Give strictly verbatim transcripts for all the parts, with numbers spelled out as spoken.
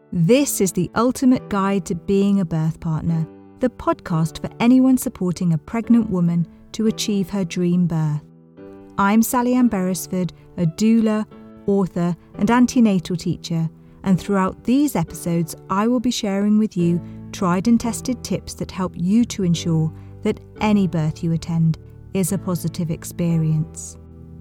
This is the ultimate guide to being a birth partner, the podcast for anyone supporting a pregnant woman to achieve her dream birth. I'm Sally Ann Beresford, a doula, author and antenatal teacher, and throughout these episodes I will be sharing with you tried and tested tips that help you to ensure that any birth you attend is a positive experience.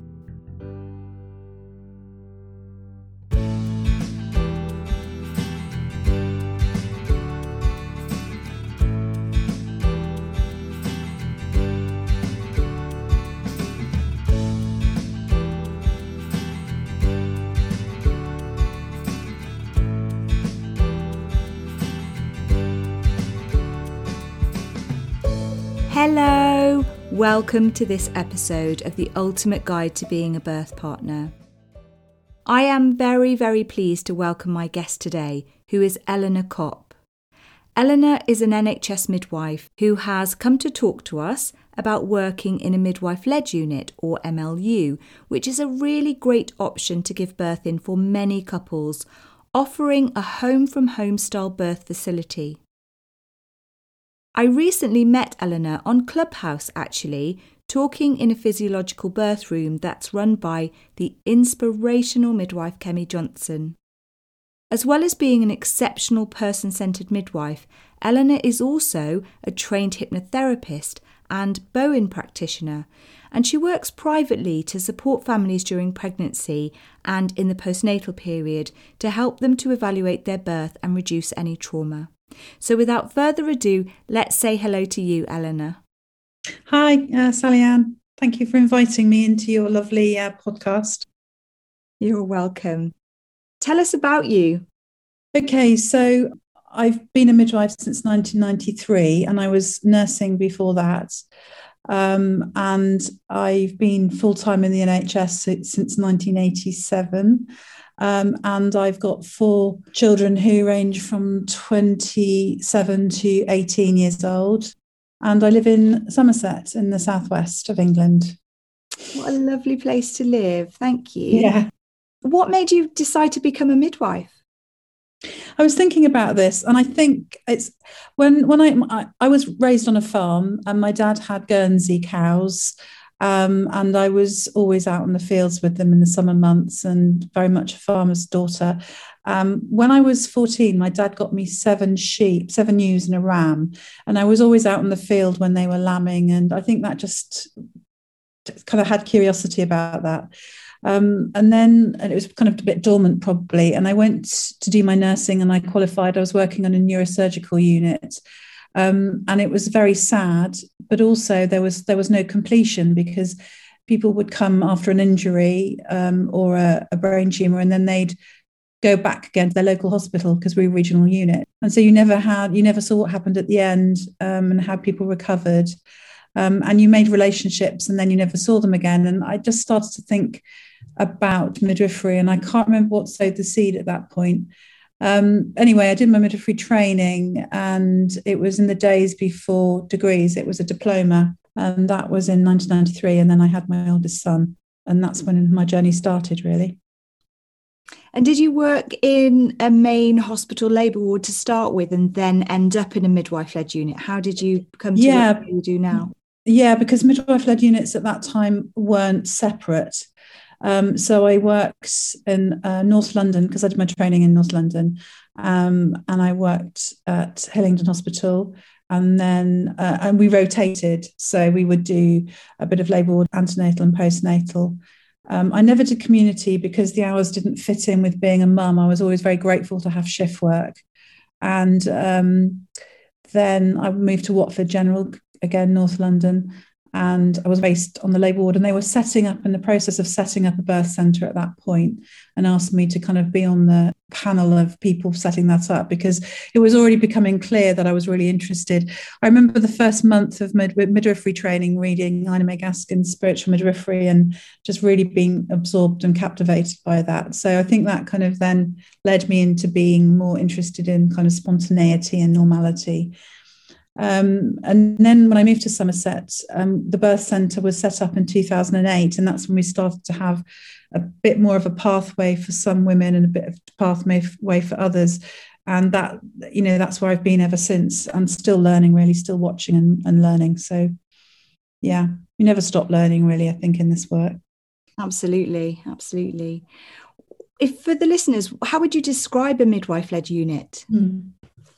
Hello! Welcome to this episode of the Ultimate Guide to Being a Birth Partner. I am very, very pleased to welcome my guest today, who is Eleanor Kopp. Eleanor is an N H S midwife who has come to talk to us about working in a midwife-led unit, or M L U, which is a really great option to give birth in for many couples, offering a home-from-home style birth facility. I recently met Eleanor on Clubhouse actually, talking in a physiological birth room that's run by the inspirational midwife Kemi Johnson. As well as being an exceptional person-centred midwife, Eleanor is also a trained hypnotherapist and Bowen practitioner, and she works privately to support families during pregnancy and in the postnatal period to help them to evaluate their birth and reduce any trauma. So without further ado, let's say hello to you, Eleanor. Hi, uh, Sally Ann. Thank you for inviting me into your lovely uh, podcast. You're welcome. Tell us about you. Okay, so I've been a midwife since nineteen ninety-three and I was nursing before that. Um, and I've been full-time in the N H S since nineteen eighty-seven. Um, and I've got four children who range from twenty-seven to eighteen years old. And I live in Somerset in the southwest of England. What a lovely place to live. Thank you. Yeah. What made you decide to become a midwife? I was thinking about this, and I think it's when when I I, I was raised on a farm, and my dad had Guernsey cows. Um, and I was always out in the fields with them in the summer months and very much a farmer's daughter. Um, when I was fourteen, my dad got me seven sheep, seven ewes and a ram. And I was always out in the field when they were lambing. And I think that just kind of had curiosity about that. Um, and then and it was kind of a bit dormant probably. And I went to do my nursing and I qualified. I was working on a neurosurgical unit. Um, and it was very sad, but also there was there was no completion because people would come after an injury um, or a, a brain tumour, and then they'd go back again to their local hospital because we were a regional unit. And so you never had, you never saw what happened at the end um, and how people recovered. Um, and you made relationships and then you never saw them again. And I just started to think about midwifery, and I can't remember what sowed the seed at that point. Um, anyway, I did my midwifery training, and it was in the days before degrees. It was a diploma, and that was in nineteen ninety-three. And then I had my oldest son, and that's when my journey started, really. And did you work in a main hospital labour ward to start with and then end up in a midwife-led unit? How did you come to yeah, what you do now? Yeah, because midwife-led units at that time weren't separate. Um, so I worked in uh, North London because I did my training in North London, um, and I worked at Hillingdon Hospital, and then uh, and we rotated. So we would do a bit of labour ward, antenatal and postnatal. Um, I never did community because the hours didn't fit in with being a mum. I was always very grateful to have shift work, and um, then I moved to Watford General, again North London. And I was based on the labour ward, and they were setting up in the process of setting up a birth centre at that point, and asked me to kind of be on the panel of people setting that up because it was already becoming clear that I was really interested. I remember the first month of mid- midwifery training reading Ina May Gaskin's Spiritual Midwifery and just really being absorbed and captivated by that. So I think that kind of then led me into being more interested in kind of spontaneity and normality. Um, and then when I moved to Somerset, um, the birth centre was set up in two thousand eight, and that's when we started to have a bit more of a pathway for some women and a bit of a pathway for others. And that, you know, that's where I've been ever since, and still learning, really, still watching and, and learning. So, yeah, you never stop learning, really, I think, in this work. Absolutely, absolutely. If for the listeners, how would you describe a midwife-led unit? Mm.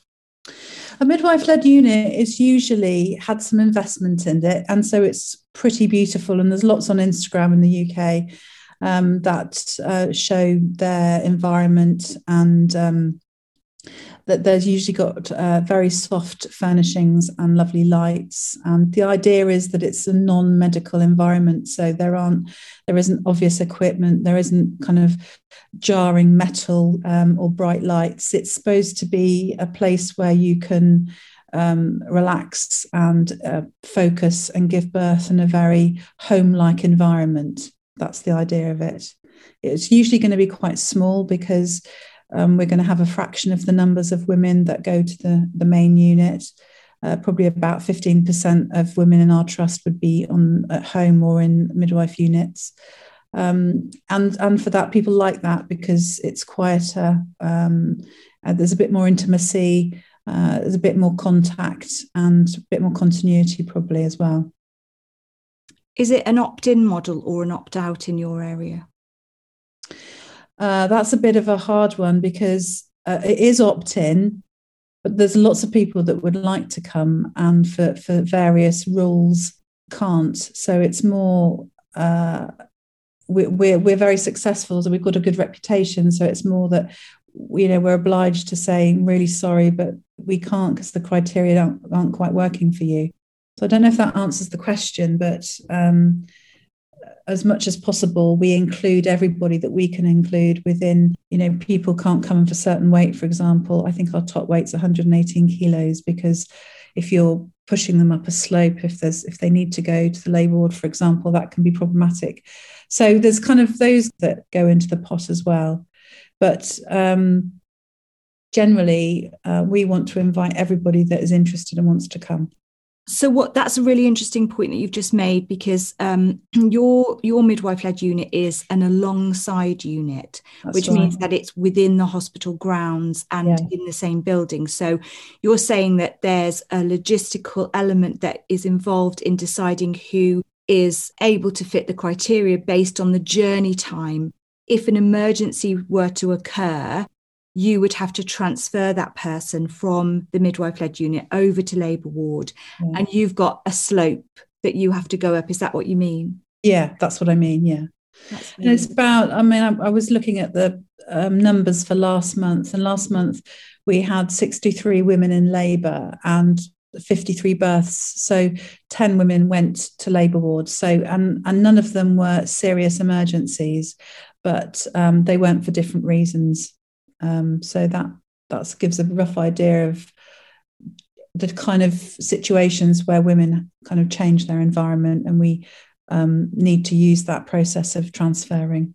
A midwife-led unit is usually had some investment in it, and so it's pretty beautiful. And there's lots on Instagram in the U K um, that uh, show their environment, and um, that there's usually got uh, very soft furnishings and lovely lights. And the idea is that it's a non-medical environment, so there aren't, there isn't obvious equipment, there isn't kind of jarring metal um, or bright lights. It's supposed to be a place where you can um, relax and uh, focus and give birth in a very home-like environment. That's the idea of it. It's usually going to be quite small because Um, we're going to have a fraction of the numbers of women that go to the, the main unit. Uh, probably about fifteen percent of women in our trust would be on at home or in midwife units. Um, and, and for that, people like that because it's quieter. Um, and there's a bit more intimacy. Uh, there's a bit more contact and a bit more continuity probably as well. Is it an opt-in model or an opt-out in your area? Uh, that's a bit of a hard one because uh, it is opt-in, but there's lots of people that would like to come and for, for various rules can't. So it's more, uh, we, we're, we're very successful, so we've got a good reputation. So it's more that, you know, we're obliged to say, I'm really sorry, but we can't because the criteria aren't, aren't quite working for you. So I don't know if that answers the question, but um, as much as possible, we include everybody that we can include within, you know, people can't come for a certain weight, for example. I think our top weight's one hundred eighteen kilos, because if you're pushing them up a slope, if there's if they need to go to the labour ward, for example, that can be problematic. So there's kind of those that go into the pot as well. But um, generally, uh, we want to invite everybody that is interested and wants to come. So what that's a really interesting point that you've just made, because um, your your midwife-led unit is an alongside unit, that's which right. means that it's within the hospital grounds and yeah. in the same building. So you're saying that there's a logistical element that is involved in deciding who is able to fit the criteria based on the journey time. If an emergency were to occur, you would have to transfer that person from the midwife-led unit over to labour ward, yeah. and you've got a slope that you have to go up. Is that what you mean? Yeah, that's what I mean, yeah. That's really and it's about, I mean, I, I was looking at the um, numbers for last month, and last month we had sixty-three women in labour and fifty-three births. So ten women went to labour ward. So, and, and none of them were serious emergencies, but um, they weren't for different reasons. Um, so that that gives a rough idea of the kind of situations where women kind of change their environment, and we um, need to use that process of transferring.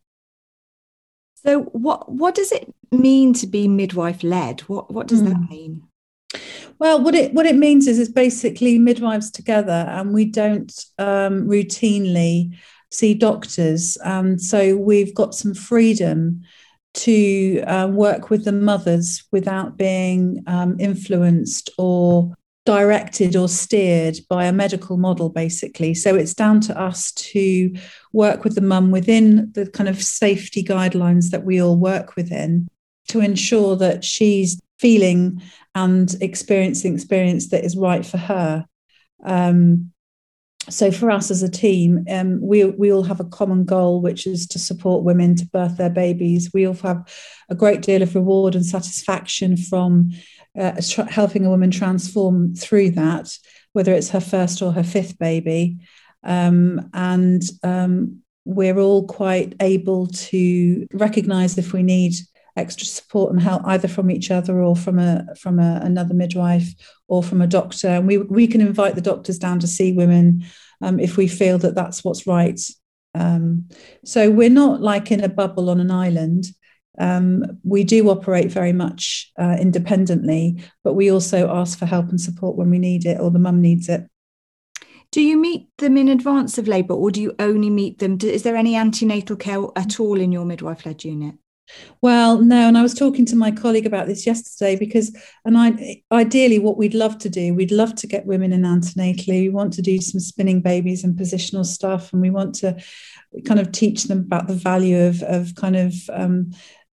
So what what does it mean to be midwife-led? What what does mm. that mean? Well, what it what it means is it's basically midwives together, and we don't um, routinely see doctors, and so we've got some freedom to uh, work with the mothers without being um, influenced or directed or steered by a medical model, basically. So it's down to us to work with the mum within the kind of safety guidelines that we all work within, to ensure that she's feeling and experiencing experience that is right for her. Um, So for us as a team, um, we, we all have a common goal, which is to support women to birth their babies. We all have a great deal of reward and satisfaction from uh, tra- helping a woman transform through that, whether it's her first or her fifth baby. Um, and um, we're all quite able to recognise if we need extra support and help, either from each other or from a from a, another midwife or from a doctor. And we we can invite the doctors down to see women um, if we feel that that's what's right. Um, so we're not like in a bubble on an island. Um, we do operate very much uh, independently, but we also ask for help and support when we need it or the mum needs it. Do you meet them in advance of labour, or do you only meet them? Is there any antenatal care at all in your midwife-led unit? Well, no, and I was talking to my colleague about this yesterday because, and I ideally, what we'd love to do, we'd love to get women in antenatally. We want to do some spinning babies and positional stuff, and we want to kind of teach them about the value of of kind of um,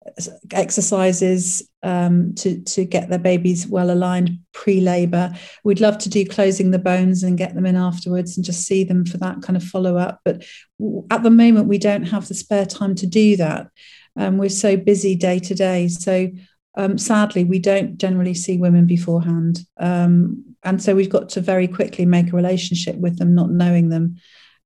exercises um, to to get their babies well aligned pre-labor. We'd love to do closing the bones and get them in afterwards and just see them for that kind of follow up. But at the moment, we don't have the spare time to do that. Um, we're so busy day to day. So um, sadly, we don't generally see women beforehand. Um, and so we've got to very quickly make a relationship with them, not knowing them.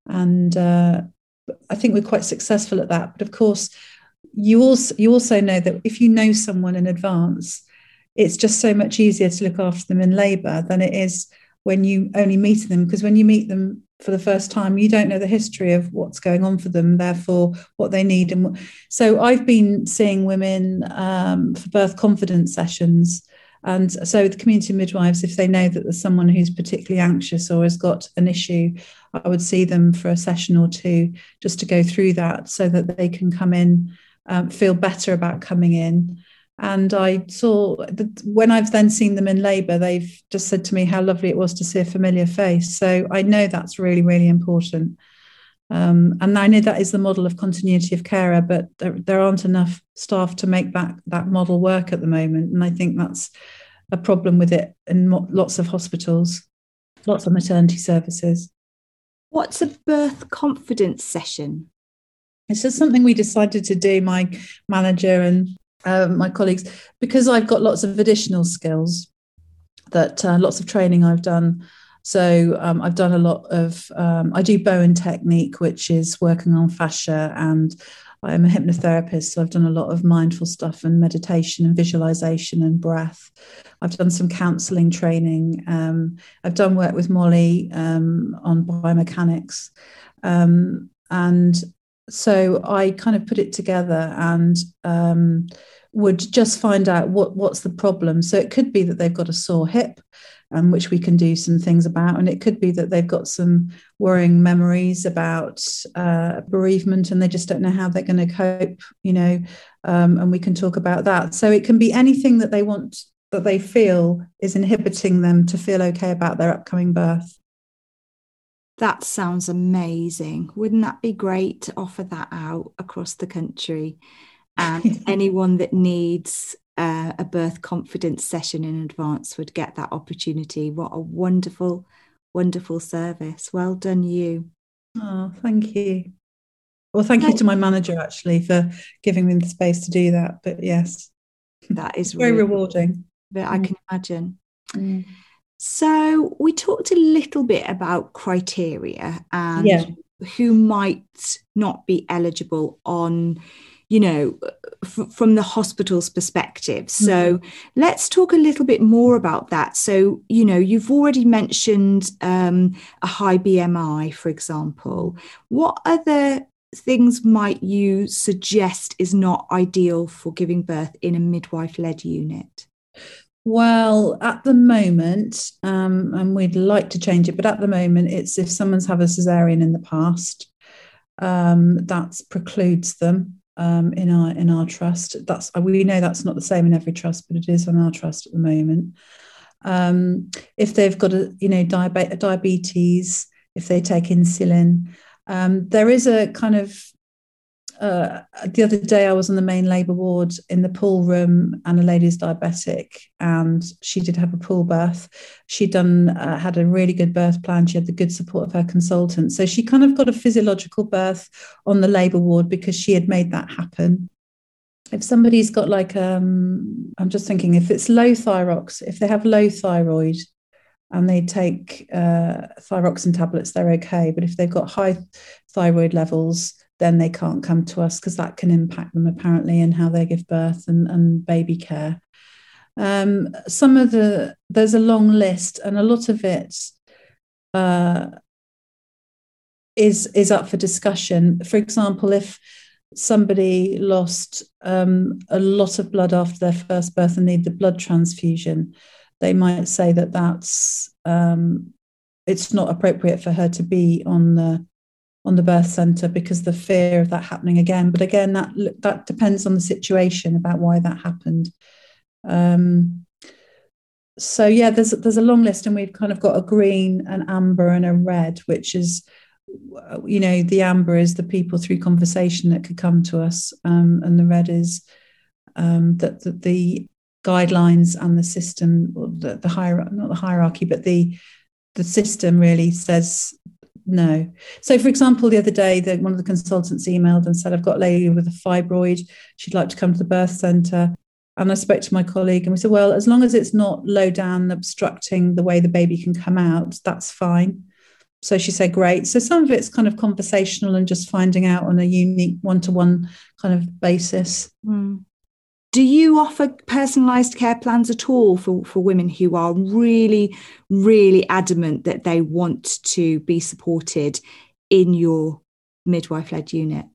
And uh, I think we're quite successful at that. But of course, you also you also know that if you know someone in advance, it's just so much easier to look after them in labour than it is when you only meet them. Because when you meet them for the first time, you don't know the history of what's going on for them, therefore what they need. And so I've been seeing women um, for birth confidence sessions. And so the community midwives, if they know that there's someone who's particularly anxious or has got an issue, I would see them for a session or two just to go through that so that they can come in, um, feel better about coming in. And I saw that when I've then seen them in labour, they've just said to me how lovely it was to see a familiar face. So I know that's really, really important. Um, and I know that is the model of continuity of carer, but there, there aren't enough staff to make that, that model work at the moment. And I think that's a problem with it in lots of hospitals, lots of maternity services. What's a birth confidence session? It's just something we decided to do, my manager and Uh, my colleagues, because I've got lots of additional skills, that uh, lots of training I've done. So um, I've done a lot of, um, I do Bowen technique, which is working on fascia, and I'm a hypnotherapist. So I've done a lot of mindful stuff and meditation and visualization and breath. I've done some counseling training. Um, I've done work with Molly um, on biomechanics. Um, and so I kind of put it together and um, would just find out what, what's the problem. So it could be that they've got a sore hip, um, which we can do some things about. And it could be that they've got some worrying memories about uh, bereavement and they just don't know how they're going to cope, you know, um, and we can talk about that. So it can be anything that they want, that they feel is inhibiting them to feel okay about their upcoming birth. That sounds amazing. Wouldn't that be great to offer that out across the country? And anyone that needs uh, a birth confidence session in advance would get that opportunity. What a wonderful, wonderful service. Well done, you. Oh, thank you. Well, thank you to my manager, actually, for giving me the space to do that. But yes, that is very really rewarding. But I can imagine. Mm. So we talked a little bit about criteria and yeah. who might not be eligible on, you know, f- from the hospital's perspective. So mm-hmm. let's talk a little bit more about that. So, you know, you've already mentioned um, a high B M I, for example. What other things might you suggest is not ideal for giving birth in a midwife-led unit? Well, at the moment, um, and we'd like to change it, but at the moment, it's if someone's had a cesarean in the past, um, that precludes them um, in our in our trust. That's we know that's not the same in every trust, but it is on our trust at the moment. Um, if they've got a you know diabe- diabetes, if they take insulin, um, there is a kind of Uh, the other day I was on the main labour ward in the pool room and a lady's diabetic and she did have a pool birth. She'd done, uh, had a really good birth plan. She had the good support of her consultant. So she kind of got a physiological birth on the labour ward because she had made that happen. If somebody's got like, um, I'm just thinking if it's low thyrox, if they have low thyroid and they take uh, thyroxine tablets, they're okay. But if they've got high thyroid levels, then they can't come to us because that can impact them apparently in how they give birth and, and baby care. Um, some of the, there's a long list and a lot of it uh, is, is up for discussion. For example, if somebody lost um, a lot of blood after their first birth and needed a blood transfusion, they might say that that's, um, it's not appropriate for her to be on the on the birth centre because the fear of that happening again. But again, that that depends on the situation about why that happened. Um, so yeah, there's there's a long list, and we've kind of got a green, an amber, and a red, which is, you know, the amber is the people through conversation that could come to us, um, and the red is um, that, that the guidelines and the system, or the, the hierarchy, not the hierarchy, but the the system really says no. So, for example, the other day, the, one of the consultants emailed and said, I've got a lady with a fibroid. She'd like to come to the birth centre. And I spoke to my colleague and we said, well, as long as it's not low down, obstructing the way the baby can come out, that's fine. So she said, great. So some of it's kind of conversational and just finding out on a unique one-to-one kind of basis. Mm. Do you offer personalised care plans at all for, for women who are really, really adamant that they want to be supported in your midwife-led unit?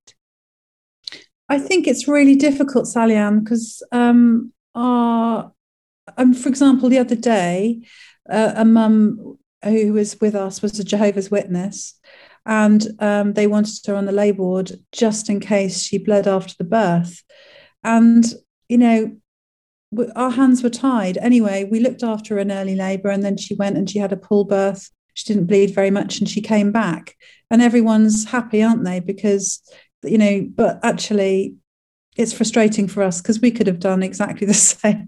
I think it's really difficult, Sally Ann, because, um, our, um, for example, the other day, uh, a mum who was with us was a Jehovah's Witness, and um, they wanted her on the lay ward just in case she bled after the birth. And, you know, our hands were tied. Anyway, we looked after her in early labour, and then she went and she had a pull birth. She didn't bleed very much and she came back. And everyone's happy, aren't they? Because, you know, but actually it's frustrating for us because we could have done exactly the same.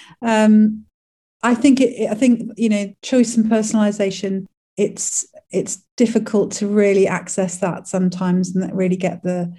um, I think it, I think, you know, choice and personalisation, it's it's difficult to really access that sometimes and really get the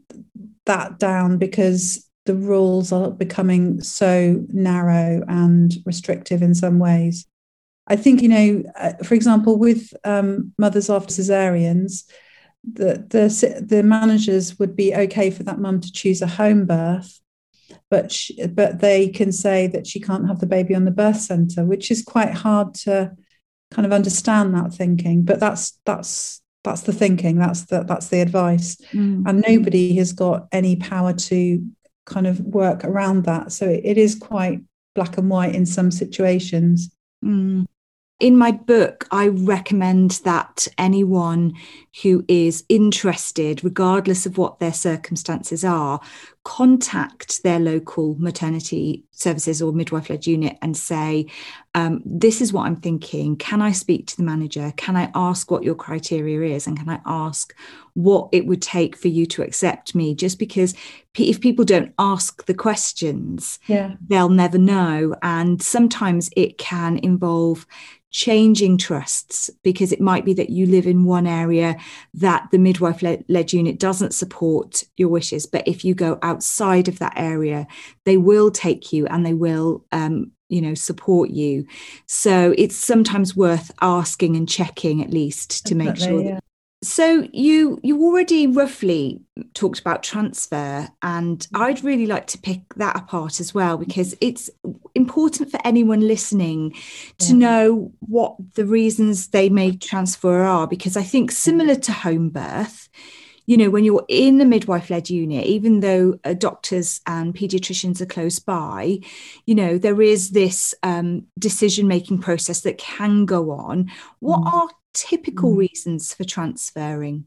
that down because the rules are becoming so narrow and restrictive in some ways. I think, you know, uh, for example, with um, mothers after cesareans, the, the the managers would be okay for that mum to choose a home birth, but she, but they can say that she can't have the baby on the birth centre, which is quite hard to kind of understand that thinking. But that's that's that's the thinking. That's the that's the advice, mm. and nobody has got any power to kind of work around that. So it, it is quite black and white in some situations. Mm. In my book, I recommend that anyone who is interested, regardless of what their circumstances are, contact their local maternity services or midwife-led unit and say, um, this is what I'm thinking. Can I speak to the manager? Can I ask what your criteria is? And can I ask what it would take for you to accept me? Just because if people don't ask the questions, yeah. they'll never know. And sometimes it can involve changing trusts, because it might be that you live in one area that the midwife-led unit doesn't support your wishes, but if you go outside of that area, they will take you and they will um, you know, support you. So it's sometimes worth asking and checking at least to Definitely, make sure that, yeah. So you you already roughly talked about transfer, and I'd really like to pick that apart as well, because it's important for anyone listening to yeah. know what the reasons they may transfer are, because I think similar to home birth, you know, when you're in the midwife-led unit, even though uh, doctors and paediatricians are close by, you know, there is this um, decision-making process that can go on. What mm. are typical mm. reasons for transferring?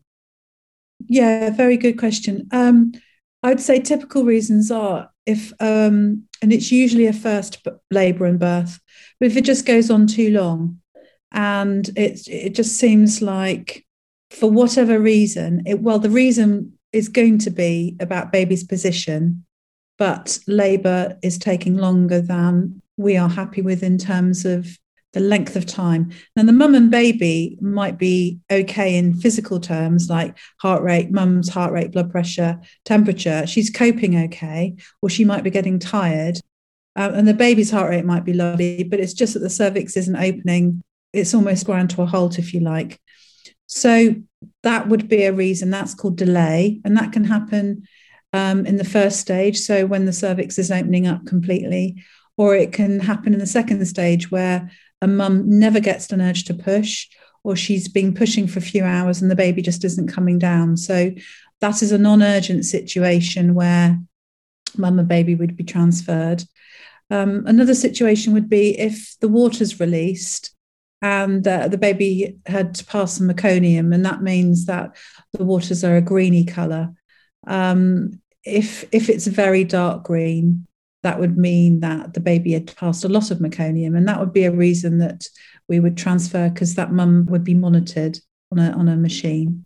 Yeah, very good question. Um, I would say typical reasons are if, um, and it's usually a first labour and birth, but if it just goes on too long and it, it just seems like, for whatever reason, it, well, the reason is going to be about baby's position, but labour is taking longer than we are happy with in terms of the length of time. Now, the mum and baby might be okay in physical terms, like heart rate, mum's heart rate, blood pressure, temperature. She's coping okay, or she might be getting tired. Uh, and the baby's heart rate might be lovely, but it's just that the cervix isn't opening. It's almost ground to a halt, if you like. So that would be a reason. That's called delay. And that can happen um, in the first stage, so when the cervix is opening up completely, or it can happen in the second stage where a mum never gets an urge to push, or she's been pushing for a few hours and the baby just isn't coming down. So that is a non-urgent situation where mum and baby would be transferred. Um, another situation would be if the water's released and uh, the baby had passed some meconium, and that means that the waters are a greeny colour. Um, if if it's very dark green, that would mean that the baby had passed a lot of meconium, and that would be a reason that we would transfer, because that mum would be monitored on a on a machine.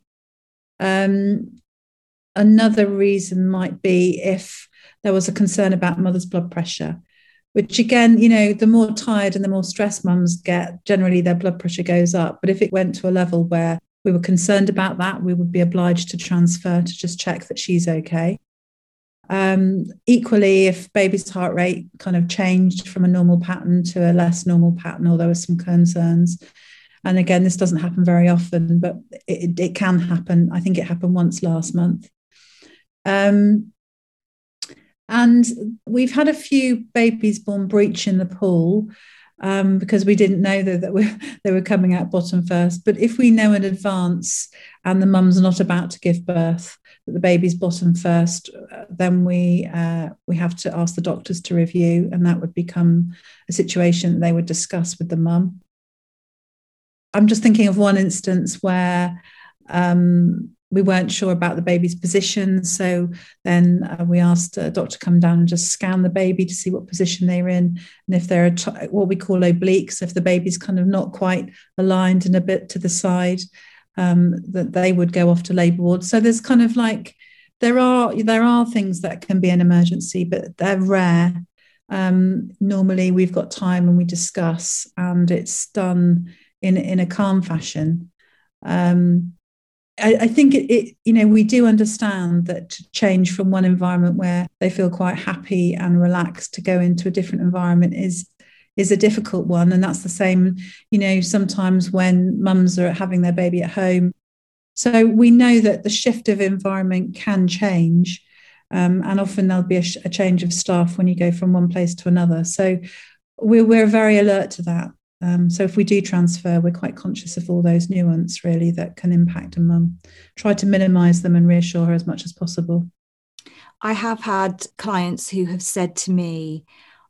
Um, another reason might be if there was a concern about mother's blood pressure, which again, you know, the more tired and the more stressed mums get, generally their blood pressure goes up. But if it went to a level where we were concerned about that, we would be obliged to transfer to just check that she's okay. Um, equally, if baby's heart rate kind of changed from a normal pattern to a less normal pattern, or there were some concerns, and again, this doesn't happen very often, but it, it can happen. I think it happened once last month. Um, and we've had a few babies born breeching the pool, um, because we didn't know that, that we, they were coming out bottom first. But if we know in advance and the mum's not about to give birth, that the baby's bottom first, then we uh, we have to ask the doctors to review, and that would become a situation that they would discuss with the mum. I'm just thinking of one instance where um, we weren't sure about the baby's position. So then uh, we asked a doctor to come down and just scan the baby to see what position they're in. And if they're t- what we call obliques, if the baby's kind of not quite aligned and a bit to the side, um, that they would go off to labour ward. So there's kind of like, there are, there are things that can be an emergency, but they're rare. Um, normally we've got time and we discuss, and it's done in, in a calm fashion. Um, I, I think it, it, you know, we do understand that to change from one environment where they feel quite happy and relaxed to go into a different environment is is a difficult one. And that's the same, you know, sometimes when mums are having their baby at home. So we know that the shift of environment can change. Um, and often there'll be a, sh- a change of staff when you go from one place to another. So we're, we're very alert to that. Um, so if we do transfer, we're quite conscious of all those nuances really that can impact a mum. Try to minimise them and reassure her as much as possible. I have had clients who have said to me,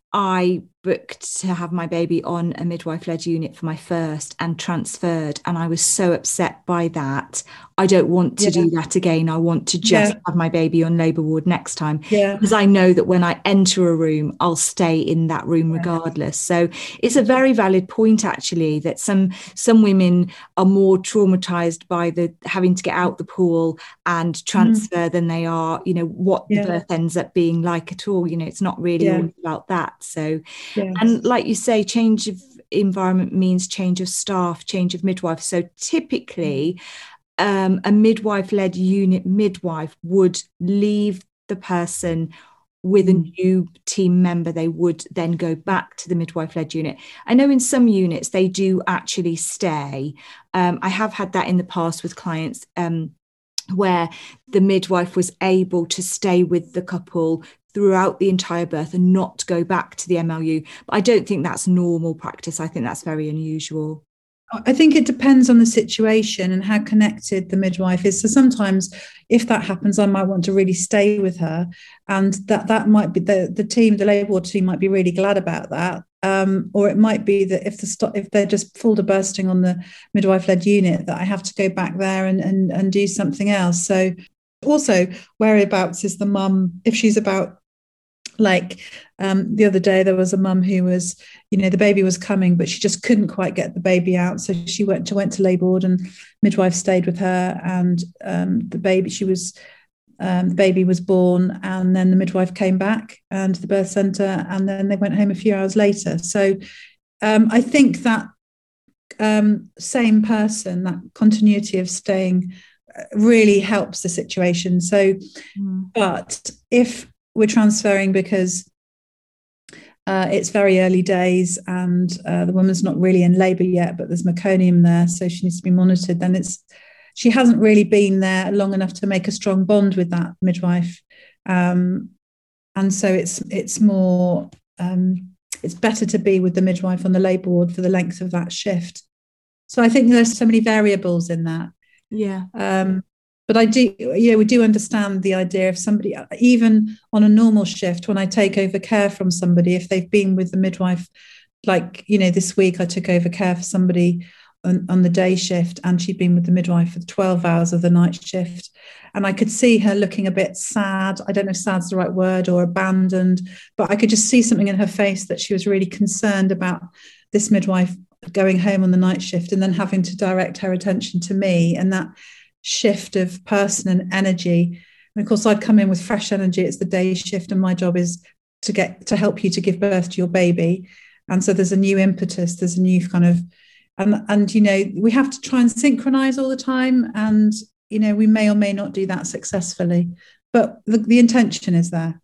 I booked to have my baby on a midwife-led unit for my first and transferred, and I was so upset by that. I don't want to yeah. do that again. I want to just yeah. have my baby on labour ward next time, yeah. because I know that when I enter a room, I'll stay in that room regardless. So it's a very valid point, actually, that some some women are more traumatised by the having to get out the pool and transfer mm. than they are, you know, what yeah. the birth ends up being like at all. You know, it's not really yeah. all about that. So, yes. And like you say, change of environment means change of staff, change of midwife. So typically, um, a midwife-led unit midwife would leave the person with a new team member. They would then go back to the midwife-led unit. I know in some units they do actually stay. Um, I have had that in the past with clients um, where the midwife was able to stay with the couple throughout the entire birth and not go back to the M L U. But I don't think that's normal practice. I think that's very unusual. I think it depends on the situation and how connected the midwife is. So sometimes if that happens, I might want to really stay with her, and that that might be the, the team, the labour ward team might be really glad about that. Um, or it might be that if the if they're just full to bursting on the midwife-led unit, that I have to go back there and, and, and do something else. So also whereabouts is the mum, if she's about, like um, the other day, there was a mum who was, you know, the baby was coming, but she just couldn't quite get the baby out. So she went to went to labour ward, and midwife stayed with her, and um, the baby, she was, um, the baby was born, and then the midwife came back and the birth centre, and then they went home a few hours later. So um, I think that um, same person, that continuity of staying really helps the situation. So, mm. but if we're transferring because uh, it's very early days and uh, the woman's not really in labour yet, but there's meconium there, so she needs to be monitored, then it's she hasn't really been there long enough to make a strong bond with that midwife, um, and so it's it's more um, it's better to be with the midwife on the labour ward for the length of that shift. So I think there's so many variables in that. Yeah. Um, But I do, you know, we do understand the idea of somebody, even on a normal shift, when I take over care from somebody, if they've been with the midwife like, you know, this week I took over care for somebody on, on the day shift, and she'd been with the midwife for twelve hours of the night shift. And I could see her looking a bit sad. I don't know if sad's the right word, or abandoned, but I could just see something in her face that she was really concerned about this midwife going home on the night shift and then having to direct her attention to me, and that shift of person and energy. And of course, I'd come in with fresh energy. It's the day shift, and my job is to get to help you to give birth to your baby. And so there's a new impetus, there's a new kind of, and and you know, we have to try and synchronize all the time. And you know, we may or may not do that successfully, but the, the intention is there.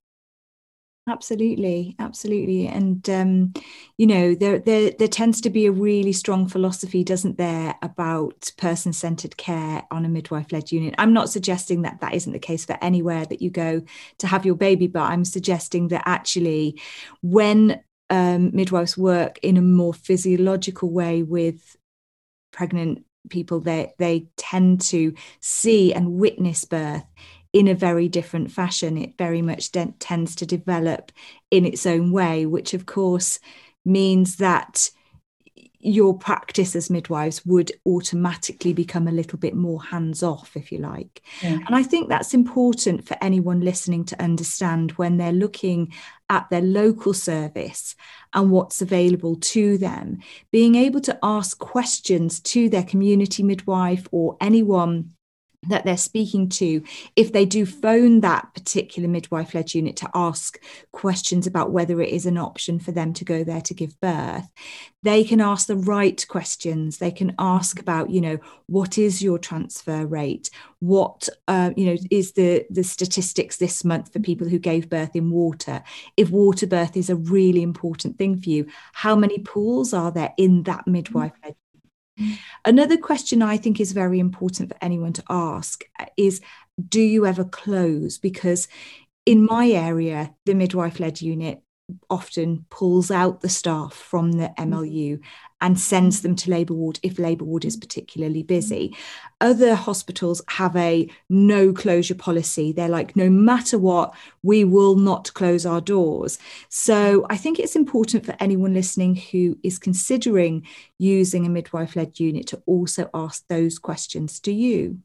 Absolutely, absolutely. And, um, you know, there, there there tends to be a really strong philosophy, doesn't there, about person-centered care on a midwife-led unit. I'm not suggesting that that isn't the case for anywhere that you go to have your baby, but I'm suggesting that actually when um, midwives work in a more physiological way with pregnant people, they they tend to see and witness birth in a very different fashion. It very much de- tends to develop in its own way, which of course means that your practice as midwives would automatically become a little bit more hands-off, if you like. Yeah. And I think that's important for anyone listening to understand when they're looking at their local service and what's available to them, being able to ask questions to their community midwife or anyone that they're speaking to, if they do phone that particular midwife-led unit to ask questions about whether it is an option for them to go there to give birth, they can ask the right questions. They can ask about, you know, what is your transfer rate? What, uh, you know, is the, the statistics this month for people who gave birth in water? If water birth is a really important thing for you, how many pools are there in that midwife-led? Another question I think is very important for anyone to ask is, do you ever close? Because in my area, the midwife-led unit often pulls out the staff from the M L U and sends them to labour ward if labour ward is particularly busy. Other hospitals have a no closure policy. They're like, no matter what, we will not close our doors. So I think it's important for anyone listening who is considering using a midwife-led unit to also ask those questions. Do you?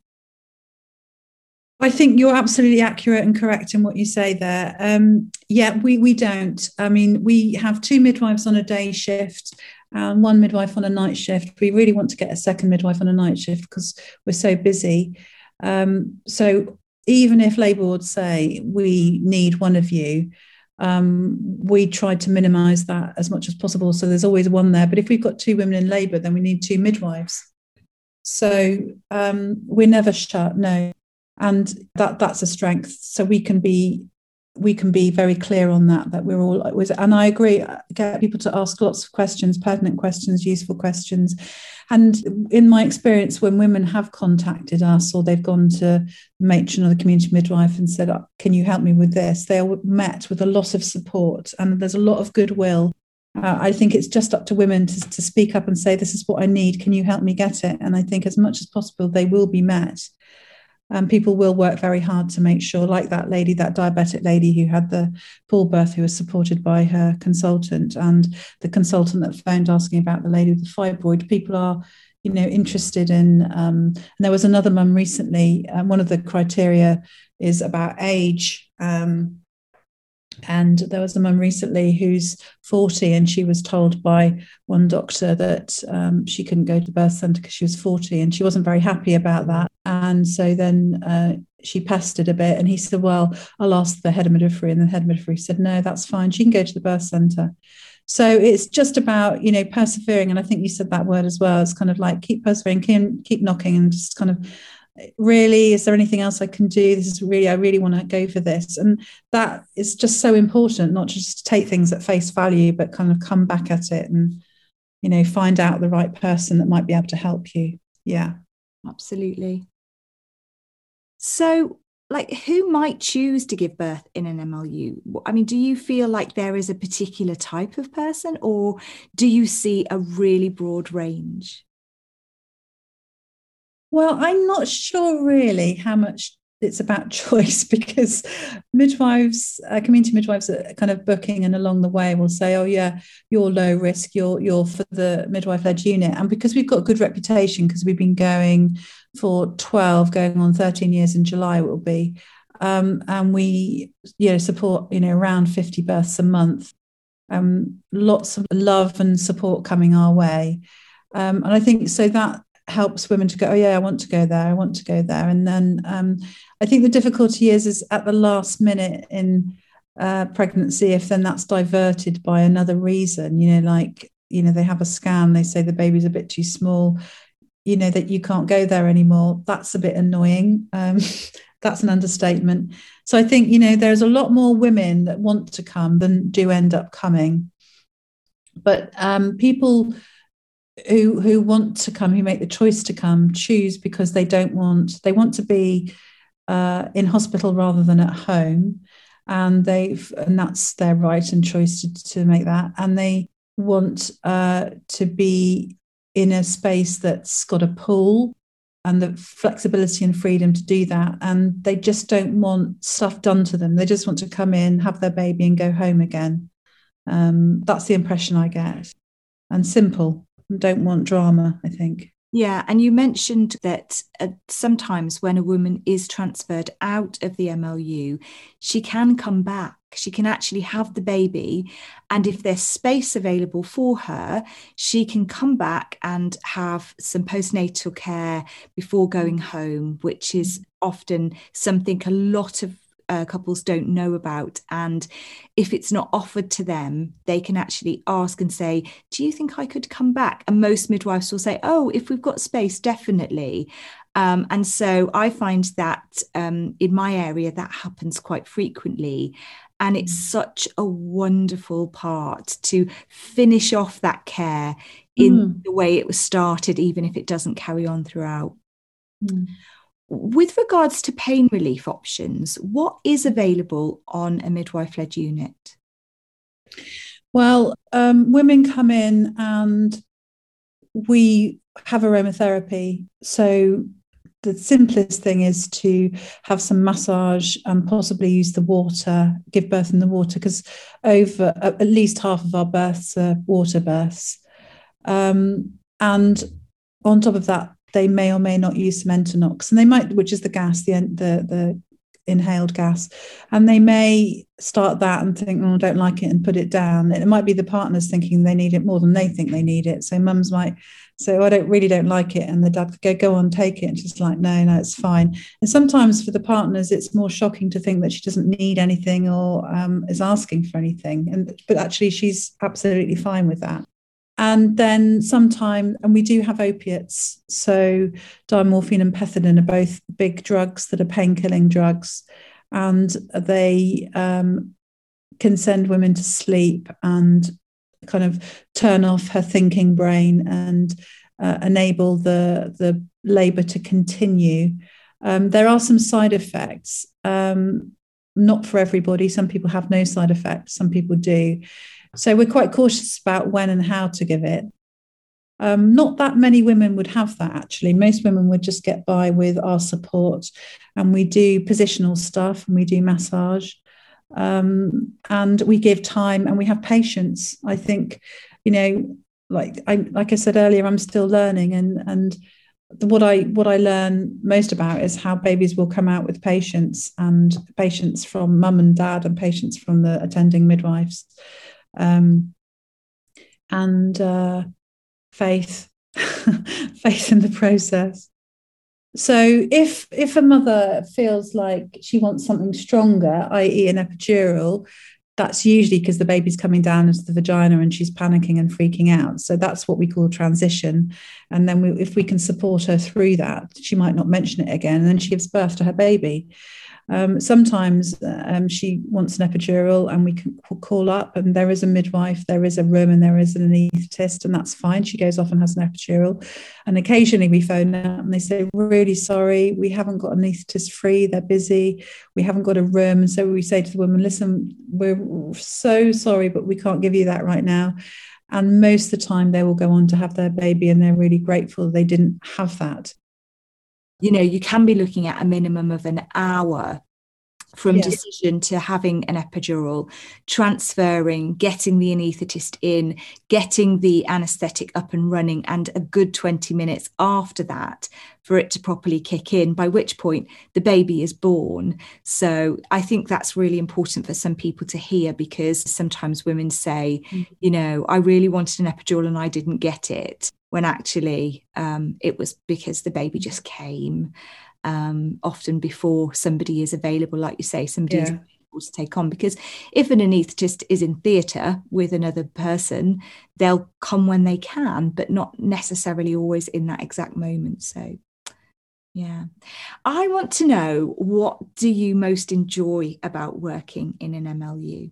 I think you're absolutely accurate and correct in what you say there. Um, yeah, we we don't. I mean, we have two midwives on a day shift and one midwife on a night shift. We really want to get a second midwife on a night shift because we're so busy. Um, so even if labour wards say we need one of you, um, we try to minimise that as much as possible. So there's always one there. But if we've got two women in labour, then we need two midwives. So um, we're never shut, no. And that that's a strength. So we can be we can be very clear on that, that we're all always, and I agree, get people to ask lots of questions, pertinent questions, useful questions. And in my experience, when women have contacted us or they've gone to the matron or the community midwife and said, oh, can you help me with this? They are met with a lot of support and there's a lot of goodwill. Uh, I think it's just up to women to, to speak up and say, this is what I need. Can you help me get it? And I think as much as possible, they will be met. Um, people will work very hard to make sure, like that lady, that diabetic lady who had the pool birth, who was supported by her consultant, and the consultant that phoned asking about the lady with the fibroid. People are, you know, interested in. Um, and there was another mum recently. Um, one of the criteria is about age. Um, And there was a mum recently who's forty, and she was told by one doctor that um, she couldn't go to the birth centre because she was forty, and she wasn't very happy about that. And so then uh, she pestered a bit, and he said, well, I'll ask the head of midwifery. And the head of midwifery said, no, that's fine. She can go to the birth centre. So it's just about, you know, persevering. And I think you said that word as well. It's kind of like keep persevering, keep, keep knocking, and just kind of, really, is there anything else I can do? This is really, I really want to go for this. And that is just so important, not just to take things at face value, but kind of come back at it and, you know, find out the right person that might be able to help you. Yeah. Absolutely. So, like, who might choose to give birth in an M L U? I mean, do you feel like there is a particular type of person, or do you see a really broad range? Well, I'm not sure really how much it's about choice, because midwives, uh, community midwives are kind of booking, and along the way will say, oh yeah, you're low risk, you're you're for the midwife-led unit. And because we've got a good reputation, because we've been going for twelve, going on thirteen years in July it will be, um, and we you know support you know around fifty births a month, um, lots of love and support coming our way. Um, and I think so that helps women to go, oh yeah, I want to go there, I want to go there. And then um, I think the difficulty is is at the last minute in uh, pregnancy, if then that's diverted by another reason, you know, like, you know, they have a scan, they say the baby's a bit too small, you know, that you can't go there anymore. That's a bit annoying. Um, that's an understatement. So I think, you know, there's a lot more women that want to come than do end up coming. But um, people who who want to come, who make the choice to come, choose because they don't want, they want to be uh, in hospital rather than at home, and they've and that's their right and choice to, to make that, and they want uh, to be in a space that's got a pool and the flexibility and freedom to do that, and they just don't want stuff done to them. They just want to come in, have their baby, and go home again. Um, that's the impression I get, and simple. Don't want drama, I think. Yeah, and you mentioned that uh, sometimes when a woman is transferred out of the M L U, she can come back. She can actually have the baby, and if there's space available for her, she can come back and have some postnatal care before going home, which is often something a lot of Uh, couples don't know about. And if it's not offered to them, they can actually ask and say, do you think I could come back? And most midwives will say, oh, if we've got space, definitely. Um, and so I find that um, in my area, that happens quite frequently. And it's such a wonderful part to finish off that care in mm. the way it was started, even if it doesn't carry on throughout. Mm. With regards to pain relief options, what is available on a midwife-led unit? Well, um, women come in and we have aromatherapy. So the simplest thing is to have some massage and possibly use the water, give birth in the water, because over at least half of our births are water births. Um, and on top of that, they may or may not use some Entonox, and they might, which is the gas, the the the inhaled gas, and they may start that and think, oh, I don't like it, and put it down. And it might be the partners thinking they need it more than they think they need it. So mums might say, oh, I don't really don't like it, and the dad could go, go on, take it, and she's like, no, no, it's fine. And sometimes for the partners, it's more shocking to think that she doesn't need anything or um, is asking for anything, and but actually she's absolutely fine with that. And then sometime, and we do have opiates. So diamorphine and pethidine are both big drugs that are pain-killing drugs. And they um, can send women to sleep and kind of turn off her thinking brain and uh, enable the, the labour to continue. Um, there are some side effects, um, not for everybody. Some people have no side effects, some people do. So we're quite cautious about when and how to give it. Um, not that many women would have that, actually. Most women would just get by with our support, and we do positional stuff and we do massage, um, and we give time and we have patience. I think, you know, like I like I said earlier, I'm still learning, and and what I what I learn most about is how babies will come out with patience, and patience from mum and dad, and patience from the attending midwives. Um, and uh, faith, faith in the process. So if if a mother feels like she wants something stronger, that is an epidural, that's usually because the baby's coming down into the vagina and she's panicking and freaking out. So that's what we call transition. And then we, if we can support her through that, she might not mention it again, and then she gives birth to her baby. Um, sometimes um, she wants an epidural, and we can call up, and there is a midwife, there is a room, and there is an anaesthetist, and that's fine. She goes off and has an epidural. And occasionally we phone out and they say, really sorry, we haven't got an anaesthetist free, they're busy, we haven't got a room. And so we say to the woman, listen, we're so sorry, but we can't give you that right now. And most of the time they will go on to have their baby, and they're really grateful they didn't have that. you know, you can be looking at a minimum of an hour from Yeah. decision to having an epidural, transferring, getting the anaesthetist in, getting the anaesthetic up and running, and a good twenty minutes after that for it to properly kick in, by which point the baby is born. So I think that's really important for some people to hear, because sometimes women say, mm. you know, I really wanted an epidural and I didn't get it, when actually um, it was because the baby just came. Um, often before somebody is available, like you say, somebody yeah. is available to take on. Because if an anaesthetist is in theatre with another person, they'll come when they can, but not necessarily always in that exact moment. So, yeah. I want to know, what do you most enjoy about working in an M L U?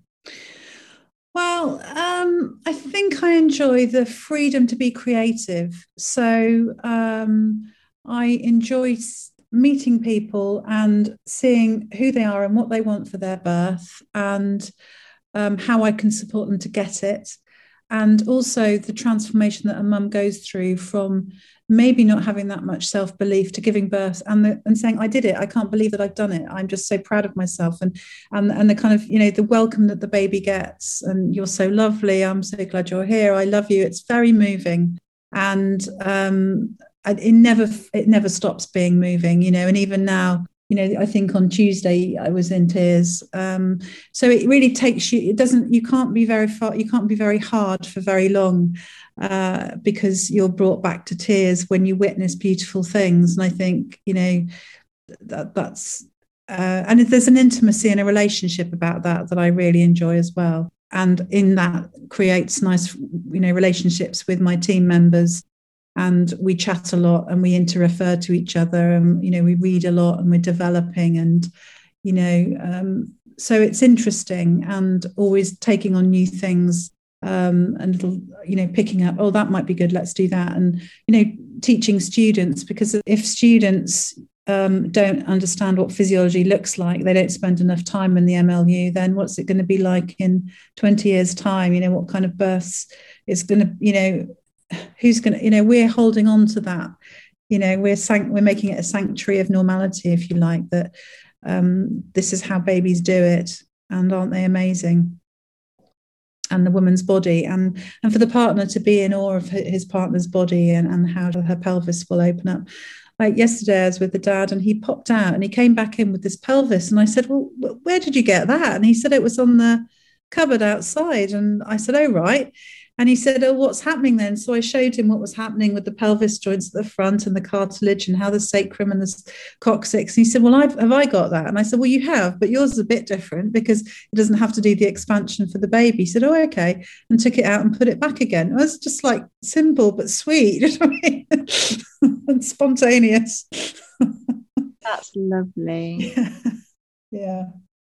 Well, um, I think I enjoy the freedom to be creative. So um, I enjoy meeting people and seeing who they are and what they want for their birth, and um, how I can support them to get it. And also the transformation that a mum goes through from maybe not having that much self-belief to giving birth, and the, and saying, I did it, I can't believe that I've done it, I'm just so proud of myself. And and and the kind of, you know, the welcome that the baby gets, and you're so lovely, I'm so glad you're here, I love you. It's very moving. And um it never it never stops being moving, you know. And even now, you know, I think on Tuesday I was in tears. Um, so it really takes you, it doesn't, you can't be very far, you can't be very hard for very long, uh, because you're brought back to tears when you witness beautiful things. And I think, you know, that that's, uh, and there's an intimacy and a relationship about that that I really enjoy as well. And in that creates nice, you know, relationships with my team members. And we chat a lot and we inter-refer to each other, and, you know, we read a lot and we're developing, and, you know, um, so it's interesting, and always taking on new things, um, and little, you know, picking up, oh, that might be good, let's do that. And, you know, teaching students, because if students um, don't understand what physiology looks like, they don't spend enough time in the M L U, then what's it going to be like in twenty years' time? You know, what kind of births is going to, you know, who's going to, you know, we're holding on to that, you know, we're sanct- we're making it a sanctuary of normality, if you like, that um, this is how babies do it, and aren't they amazing? And the woman's body, and and for the partner to be in awe of his partner's body, and, and how her pelvis will open up. Like yesterday I was with the dad, and he popped out and he came back in with this pelvis, and I said, well, where did you get that? And he said it was on the cupboard outside. And I said, oh, right. And he said, oh, what's happening then? So I showed him what was happening with the pelvis joints at the front and the cartilage, and how the sacrum and the coccyx. And he said, well, I've, have I got that? And I said, well, you have, but yours is a bit different because it doesn't have to do the expansion for the baby. He said, oh, okay. And took it out and put it back again. It was just like simple but sweet, you know what I mean? And spontaneous. That's lovely. Yeah. Yeah.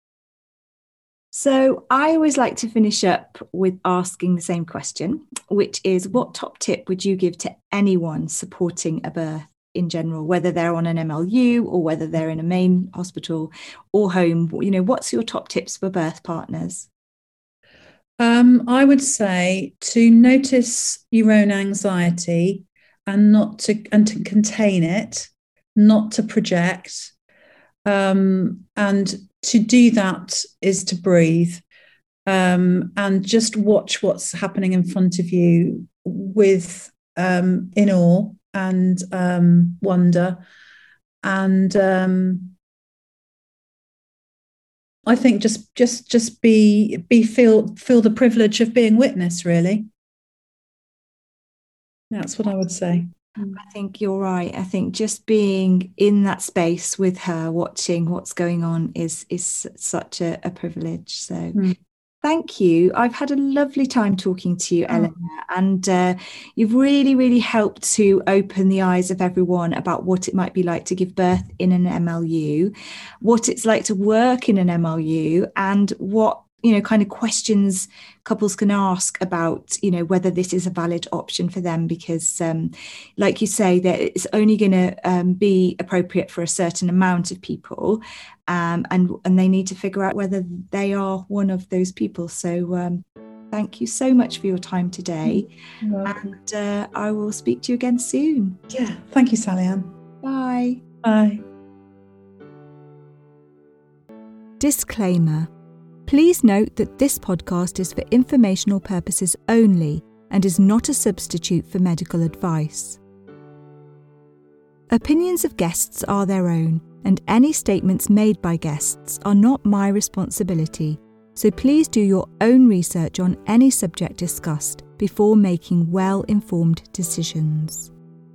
So I always like to finish up with asking the same question, which is, what top tip would you give to anyone supporting a birth in general, whether they're on an M L U or whether they're in a main hospital or home? You know, what's your top tips for birth partners? Um, I would say to notice your own anxiety, and not to and to contain it, not to project. Um, and to do that is to breathe, um, and just watch what's happening in front of you with um, in awe and um, wonder. And um, I think just just just be be feel feel the privilege of being witness, really. That's what I would say. I think you're right. I think just being in that space with her, watching what's going on, is is such a, a privilege. So mm. Thank you. I've had a lovely time talking to you, oh. Eleanor, and uh, you've really, really helped to open the eyes of everyone about what it might be like to give birth in an M L U, what it's like to work in an M L U, and what, you know, kind of questions couples can ask about, you know, whether this is a valid option for them, because um, like you say, that it's only going to um, be appropriate for a certain amount of people, um, and, and they need to figure out whether they are one of those people. So um, thank you so much for your time today. And uh, I will speak to you again soon. Yeah, thank you, Sally Ann. Bye. Bye. Disclaimer. Please note that this podcast is for informational purposes only and is not a substitute for medical advice. Opinions of guests are their own, and any statements made by guests are not my responsibility, so please do your own research on any subject discussed before making well-informed decisions.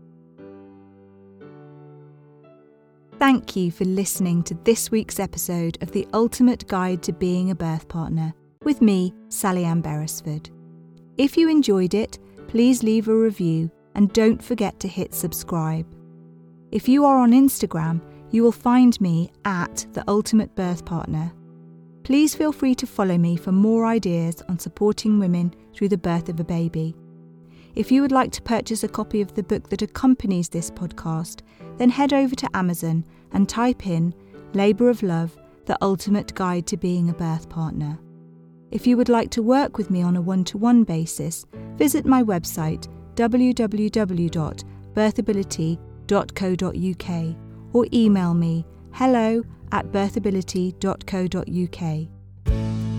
Thank you for listening to this week's episode of The Ultimate Guide to Being a Birth Partner with me, Sally Ann Beresford. If you enjoyed it, please leave a review and don't forget to hit subscribe. If you are on Instagram, you will find me at The Ultimate Birth Partner. Please feel free to follow me for more ideas on supporting women through the birth of a baby. If you would like to purchase a copy of the book that accompanies this podcast, then head over to Amazon and type in Labour of Love, The Ultimate Guide to Being a Birth Partner. If you would like to work with me on a one-to-one basis, visit my website w w w dot birthability dot co dot u k or email me hello at birthability dot co dot u k.